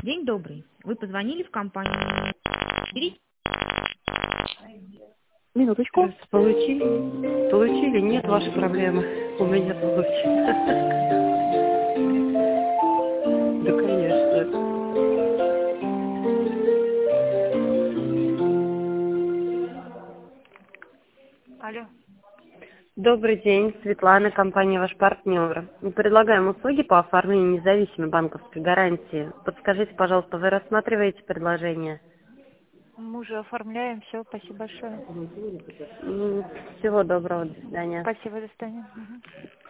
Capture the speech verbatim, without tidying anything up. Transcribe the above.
День добрый. Вы позвонили в компанию. Берите. Минуточку. Здравствуйте, получили? Получили? Нет, ваши проблемы. У меня получили. Да, конечно. Алло. Добрый день, Светлана, компания «Ваш партнер». Мы предлагаем услуги по оформлению независимой банковской гарантии. Подскажите, пожалуйста, вы рассматриваете предложение? Мы уже оформляем. Все, спасибо большое. М, Всего доброго, до свидания. Спасибо, до свидания. Мгм.